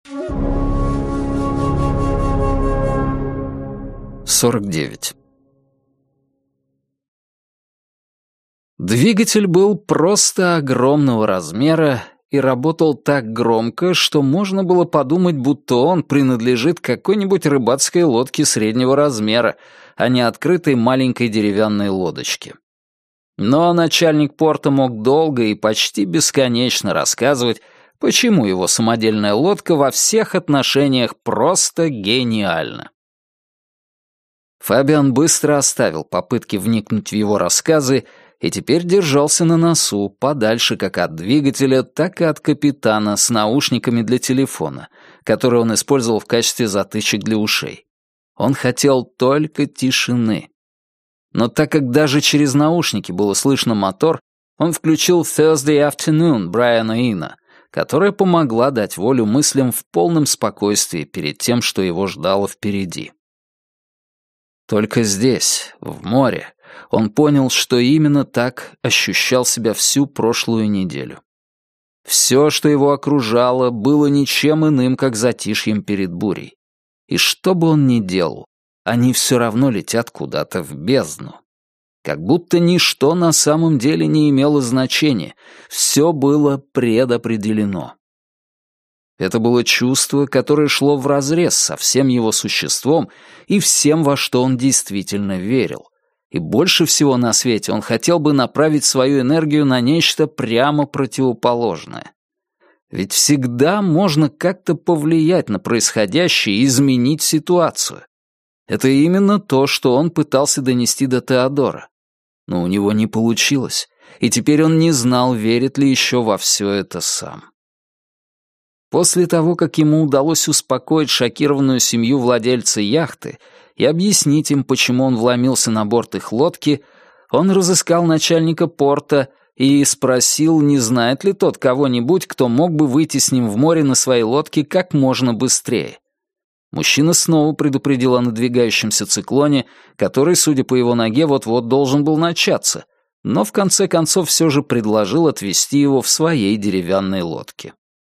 49. Двигатель был просто огромного размера и работал так громко, что можно было подумать, будто он принадлежит какой-нибудь рыбацкой лодке среднего размера, а не открытой маленькой деревянной лодочке. Но начальник порта мог долго и почти бесконечно рассказывать, почему его самодельная лодка во всех отношениях просто гениальна. Фабиан быстро оставил попытки вникнуть в его рассказы и теперь держался на носу, подальше как от двигателя, так и от капитана с наушниками для телефона, которые он использовал в качестве затычек для ушей. Он хотел только тишины. Но так как даже через наушники было слышно мотор, он включил «Thursday Afternoon» Брайана Ина, которая помогла дать волю мыслям в полном спокойствии перед тем, что его ждало впереди. Только здесь, в море, он понял, что именно так ощущал себя всю прошлую неделю. Все, что его окружало, было ничем иным, как затишьем перед бурей. И что бы он ни делал, они все равно летят куда-то в бездну. Как будто ничто на самом деле не имело значения, все было предопределено. Это было чувство, которое шло вразрез со всем его существом и всем, во что он действительно верил. И больше всего на свете он хотел бы направить свою энергию на нечто прямо противоположное. Ведь всегда можно как-то повлиять на происходящее и изменить ситуацию. Это именно то, что он пытался донести до Теодора. Но у него не получилось, и теперь он не знал, верит ли еще во все это сам. После того, как ему удалось успокоить шокированную семью владельца яхты и объяснить им, почему он вломился на борт их лодки, он разыскал начальника порта и спросил, не знает ли тот кого-нибудь, кто мог бы выйти с ним в море на своей лодке как можно быстрее. Мужчина снова предупредил о надвигающемся циклоне, который, судя по его ноге, вот-вот должен был начаться, но в конце концов все же предложил отвезти его в своей деревянной лодке.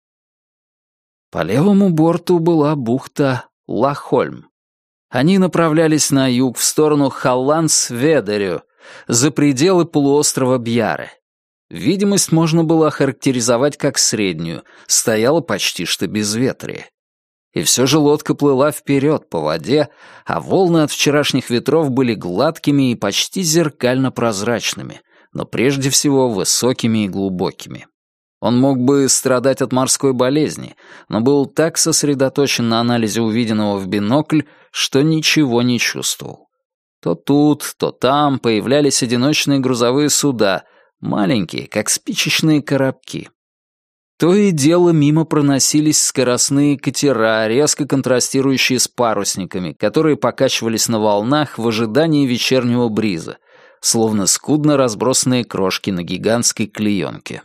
По левому борту была бухта Лахольм. Они направлялись на юг, в сторону Халландс-Ведерю, за пределы полуострова Бьяре. Видимость можно было охарактеризовать как среднюю, стояло почти что безветрие. И все же лодка плыла вперед по воде, а волны от вчерашних ветров были гладкими и почти зеркально-прозрачными, но прежде всего высокими и глубокими. Он мог бы страдать от морской болезни, но был так сосредоточен на анализе увиденного в бинокль, что ничего не чувствовал. То тут, то там появлялись одиночные грузовые суда, маленькие, как спичечные коробки. То и дело мимо проносились скоростные катера, резко контрастирующие с парусниками, которые покачивались на волнах в ожидании вечернего бриза, словно скудно разбросанные крошки на гигантской клеенке.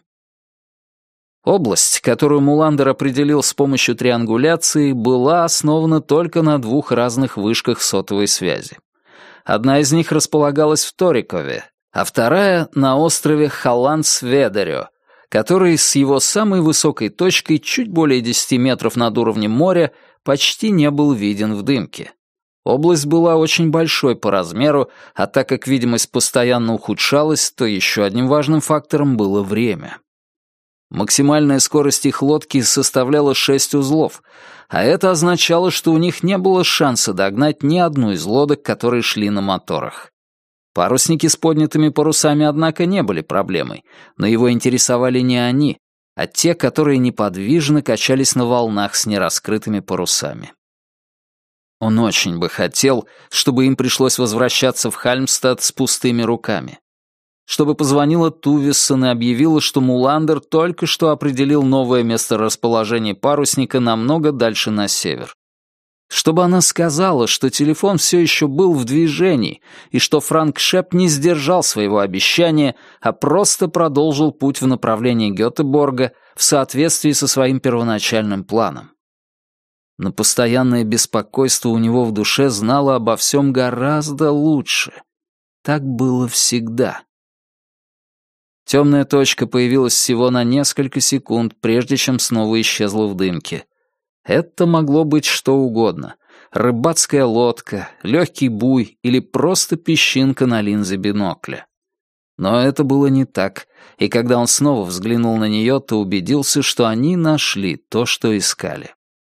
Область, которую Муландер определил с помощью триангуляции, была основана только на двух разных вышках сотовой связи. Одна из них располагалась в Торикове, а вторая — на острове Халландс-Ведерё, который с его самой высокой точкой, чуть более 10 метров над уровнем моря, почти не был виден в дымке. Область была очень большой по размеру, а так как видимость постоянно ухудшалась, то еще одним важным фактором было время. Максимальная скорость их лодки составляла 6 узлов, а это означало, что у них не было шанса догнать ни одну из лодок, которые шли на моторах. Парусники с поднятыми парусами, однако, не были проблемой, но его интересовали не они, а те, которые неподвижно качались на волнах с нераскрытыми парусами. Он очень бы хотел, чтобы им пришлось возвращаться в Хальмстад с пустыми руками. Чтобы позвонила Тувессон и объявила, что Муландер только что определил новое месторасположение парусника намного дальше на север. Чтобы она сказала, что телефон все еще был в движении, и что Франк Шепп не сдержал своего обещания, а просто продолжил путь в направлении Гётеборга в соответствии со своим первоначальным планом. Но постоянное беспокойство у него в душе знало обо всем гораздо лучше. Так было всегда. Темная точка появилась всего на несколько секунд, прежде чем снова исчезла в дымке. Это могло быть что угодно. Рыбацкая лодка, легкий буй или просто песчинка на линзе бинокля. Но это было не так, и когда он снова взглянул на нее, то убедился, что они нашли то, что искали.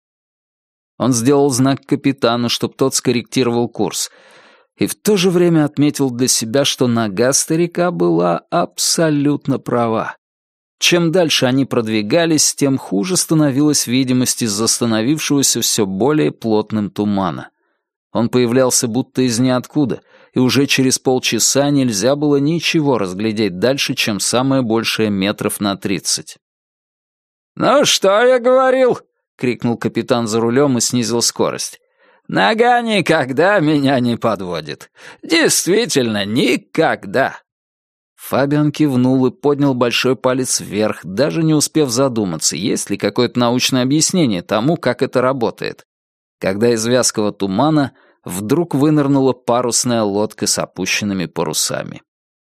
Он сделал знак капитану, чтобы тот скорректировал курс, и в то же время отметил для себя, что нога старика была абсолютно права. Чем дальше они продвигались, тем хуже становилась видимость из-за становившегося все более плотным тумана. Он появлялся будто из ниоткуда, и уже через полчаса нельзя было ничего разглядеть дальше, чем самое большее метров на 30. «Ну что я говорил?» — крикнул капитан за рулем и снизил скорость. «Нога никогда меня не подводит. Действительно, никогда!» Фабиан кивнул и поднял большой палец вверх, даже не успев задуматься, есть ли какое-то научное объяснение тому, как это работает, когда из вязкого тумана вдруг вынырнула парусная лодка с опущенными парусами.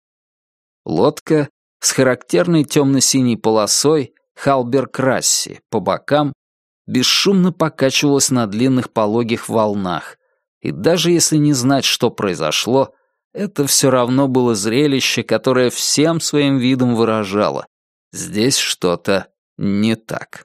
Лодка с характерной темно-синей полосой Халбер-Красси по бокам бесшумно покачивалась на длинных пологих волнах, и даже если не знать, что произошло, это все равно было зрелище, которое всем своим видом выражало: здесь что-то не так.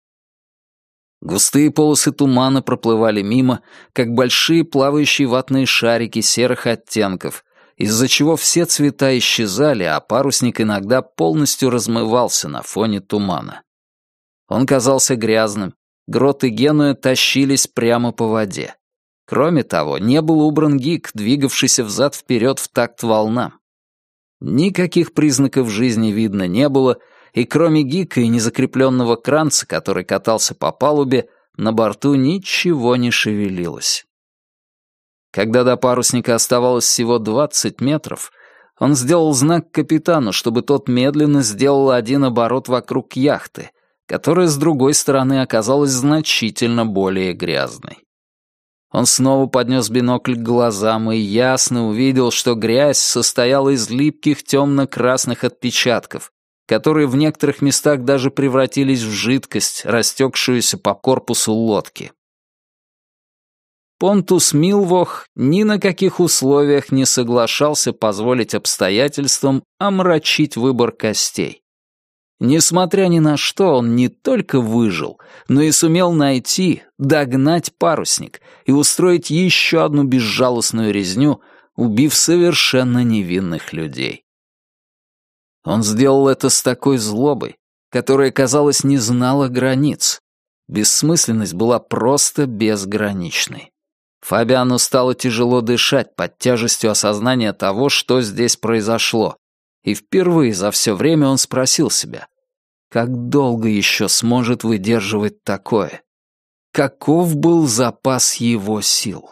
Густые полосы тумана проплывали мимо, как большие плавающие ватные шарики серых оттенков, из-за чего все цвета исчезали, а парусник иногда полностью размывался на фоне тумана. Он казался грязным, Грот и Генуя тащились прямо по воде. Кроме того, не был убран гик, двигавшийся взад-вперед в такт волнам. Никаких признаков жизни видно не было, и кроме гика и незакрепленного кранца, который катался по палубе, на борту ничего не шевелилось. Когда до парусника оставалось всего 20 метров, он сделал знак капитану, чтобы тот медленно сделал один оборот вокруг яхты, которая с другой стороны оказалась значительно более грязной. Он снова поднес бинокль к глазам и ясно увидел, что грязь состояла из липких темно-красных отпечатков, которые в некоторых местах даже превратились в жидкость, растекшуюся по корпусу лодки. Понтус Милвох ни на каких условиях не соглашался позволить обстоятельствам омрачить выбор костей. Несмотря ни на что, он не только выжил, но и сумел найти, догнать парусник и устроить еще одну безжалостную резню, убив совершенно невинных людей. Он сделал это с такой злобой, которая, казалось, не знала границ. Бессмысленность была просто безграничной. Фабиану стало тяжело дышать под тяжестью осознания того, что здесь произошло, и впервые за все время он спросил себя, как долго еще сможет выдерживать такое? Каков был запас его сил?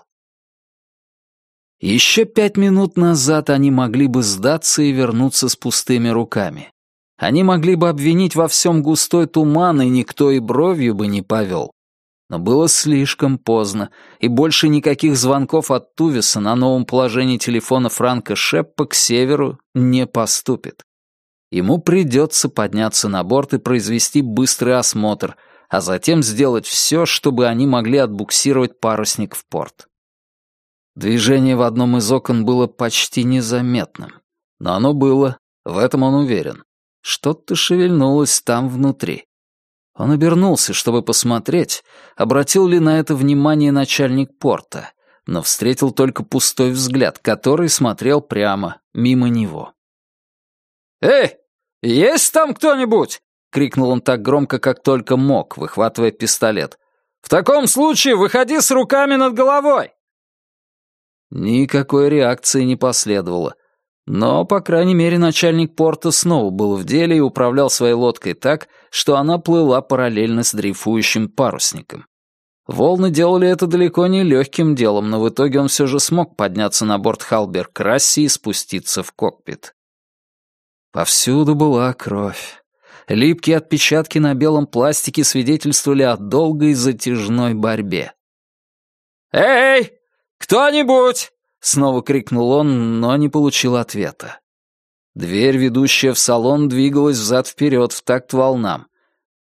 Еще 5 минут назад они могли бы сдаться и вернуться с пустыми руками. Они могли бы обвинить во всем густой туман, и никто и бровью бы не повел. Но было слишком поздно, и больше никаких звонков от Тувиса на новом положении телефона Франка Шеппа к северу не поступит. Ему придется подняться на борт и произвести быстрый осмотр, а затем сделать все, чтобы они могли отбуксировать парусник в порт. Движение в одном из окон было почти незаметным, но оно было, в этом он уверен. Что-то шевельнулось там внутри. Он обернулся, чтобы посмотреть, обратил ли на это внимание начальник порта, но встретил только пустой взгляд, который смотрел прямо мимо него. «Эй, есть там кто-нибудь?» — крикнул он так громко, как только мог, выхватывая пистолет. «В таком случае выходи с руками над головой!» Никакой реакции не последовало. Но, по крайней мере, начальник порта снова был в деле и управлял своей лодкой так, что она плыла параллельно с дрейфующим парусником. Волны делали это далеко не легким делом, но в итоге он все же смог подняться на борт Халбер-Красси и спуститься в кокпит. Повсюду была кровь. Липкие отпечатки на белом пластике свидетельствовали о долгой затяжной борьбе. «Эй, кто-нибудь!» — снова крикнул он, но не получил ответа. Дверь, ведущая в салон, двигалась взад-вперед в такт волнам.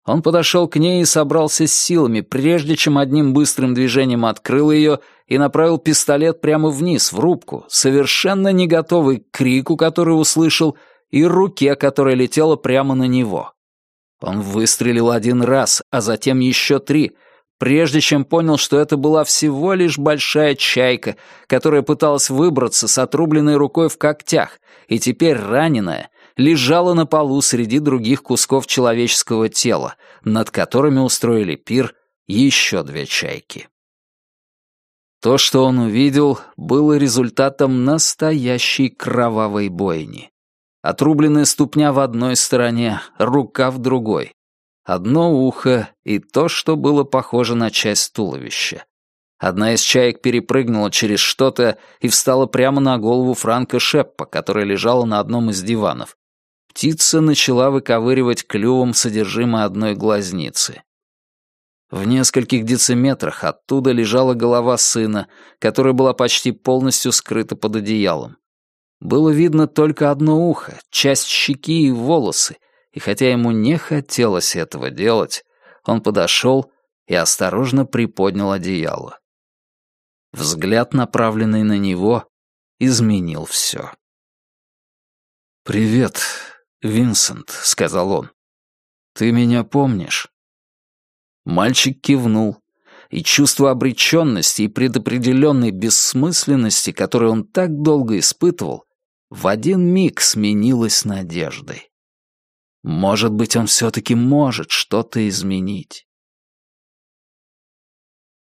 Он подошел к ней и собрался с силами, прежде чем одним быстрым движением открыл ее и направил пистолет прямо вниз, в рубку, совершенно не готовый к крику, который услышал, и руке, которая летела прямо на него. Он выстрелил 1 раз, а затем еще 3, прежде чем понял, что это была всего лишь большая чайка, которая пыталась выбраться с отрубленной рукой в когтях, и теперь раненая лежала на полу среди других кусков человеческого тела, над которыми устроили пир еще 2 чайки. То, что он увидел, было результатом настоящей кровавой бойни. Отрубленная ступня в одной стороне, рука в другой. Одно ухо и то, что было похоже на часть туловища. Одна из чаек перепрыгнула через что-то и встала прямо на голову Франка Шеппа, которая лежала на одном из диванов. Птица начала выковыривать клювом содержимое одной глазницы. В нескольких дециметрах оттуда лежала голова сына, которая была почти полностью скрыта под одеялом. Было видно только одно ухо, часть щеки и волосы, и хотя ему не хотелось этого делать, он подошел и осторожно приподнял одеяло. Взгляд, направленный на него, изменил все. «Привет, Винсент», — сказал он. «Ты меня помнишь?» Мальчик кивнул, и чувство обреченности и предопределенной бессмысленности, которое он так долго испытывал, в один миг сменилось надеждой. Может быть, он все-таки может что-то изменить.